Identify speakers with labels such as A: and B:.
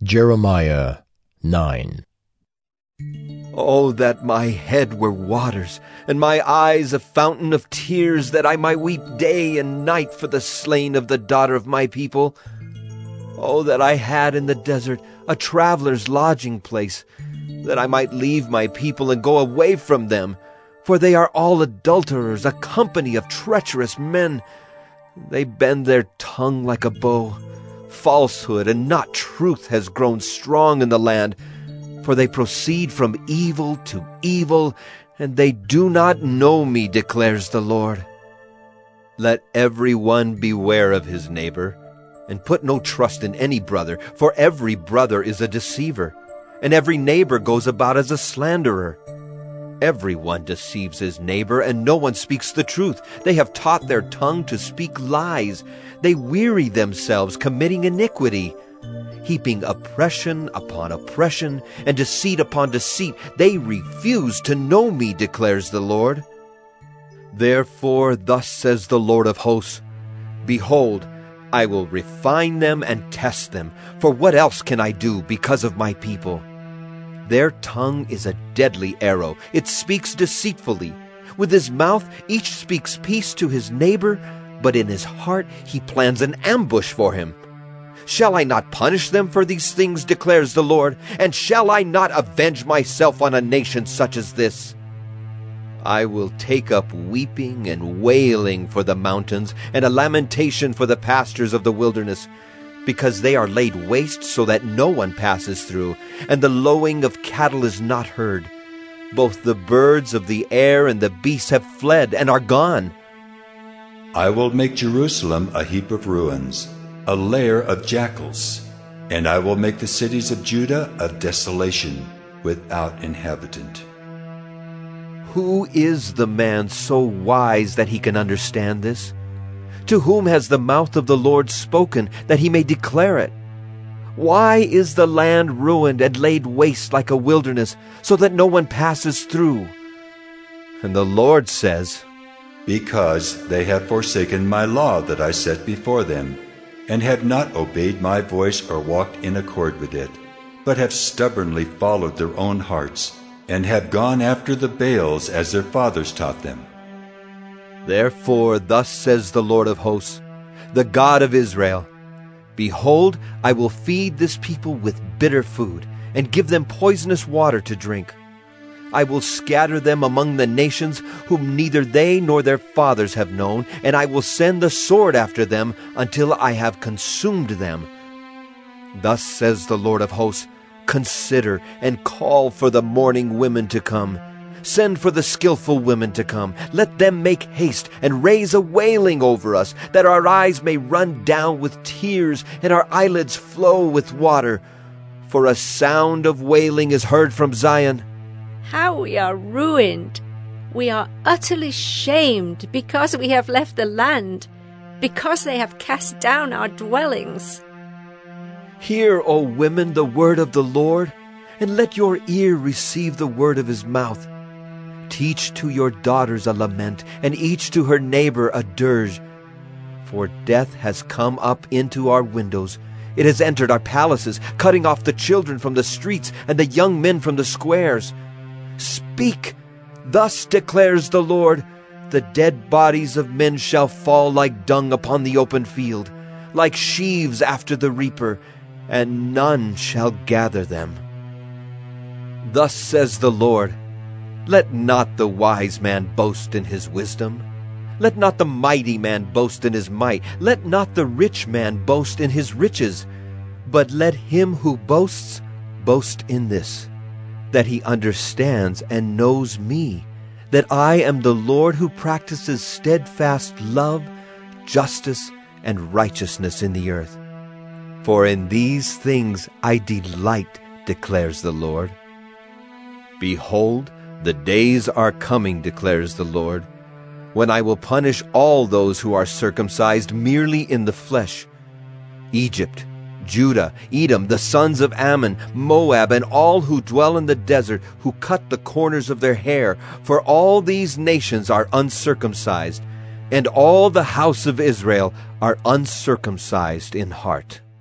A: Jeremiah 9.
B: Oh, that my head were waters, and my eyes a fountain of tears, that I might weep day and night for the slain of the daughter of my people. Oh, that I had in the desert a traveler's lodging place, that I might leave my people and go away from them. For they are all adulterers, a company of treacherous men. They bend their tongue like a bow. Falsehood and not truth has grown strong in the land. For they proceed from evil to evil, and they do not know me, declares the Lord. Let every one beware of his neighbor, and put no trust in any brother, for every brother is a deceiver, and every neighbor goes about as a slanderer. Everyone deceives his neighbor, and no one speaks the truth. They have taught their tongue to speak lies. They weary themselves, committing iniquity. Heaping oppression upon oppression, and deceit upon deceit, they refuse to know me, declares the Lord. Therefore thus says the Lord of hosts, Behold, I will refine them and test them, for what else can I do because of my people? Their tongue is a deadly arrow. It speaks deceitfully. With his mouth each speaks peace to his neighbor, but in his heart he plans an ambush for him. Shall I not punish them for these things, declares the Lord? And shall I not avenge myself on a nation such as this? I will take up weeping and wailing for the mountains, and a lamentation for the pastures of the wilderness, because they are laid waste so that no one passes through, and the lowing of cattle is not heard. Both the birds of the air and the beasts have fled and are gone.
C: I will make Jerusalem a heap of ruins, a lair of jackals, and I will make the cities of Judah a desolation without inhabitant.
B: Who is the man so wise that he can understand this? To whom has the mouth of the Lord spoken, that he may declare it? Why is the land ruined and laid waste like a wilderness, so that no one passes through? And the Lord says,
C: Because they have forsaken my law that I set before them, and have not obeyed my voice or walked in accord with it, but have stubbornly followed their own hearts, and have gone after the Baals as their fathers taught them.
B: Therefore thus says the Lord of hosts, the God of Israel, Behold, I will feed this people with bitter food, and give them poisonous water to drink. I will scatter them among the nations whom neither they nor their fathers have known, and I will send the sword after them until I have consumed them. Thus says the Lord of hosts, Consider and call for the mourning women to come. Send for the skillful women to come. Let them make haste and raise a wailing over us, that our eyes may run down with tears and our eyelids flow with water. For a sound of wailing is heard from Zion.
D: How we are ruined! We are utterly shamed because we have left the land, because they have cast down our dwellings.
B: Hear, O women, the word of the Lord, and let your ear receive the word of his mouth. Teach to your daughters a lament, and each to her neighbor a dirge. For death has come up into our windows. It has entered our palaces, cutting off the children from the streets and the young men from the squares. Speak, thus declares the Lord, the dead bodies of men shall fall like dung upon the open field, like sheaves after the reaper, and none shall gather them. Thus says the Lord, Let not the wise man boast in his wisdom. Let not the mighty man boast in his might. Let not the rich man boast in his riches. But let him who boasts boast in this, that he understands and knows me, that I am the Lord who practices steadfast love, justice, and righteousness in the earth. For in these things I delight, declares the Lord. Behold, the days are coming, declares the Lord, when I will punish all those who are circumcised merely in the flesh. Egypt, Judah, Edom, the sons of Ammon, Moab, and all who dwell in the desert, who cut the corners of their hair, for all these nations are uncircumcised, and all the house of Israel are uncircumcised in heart.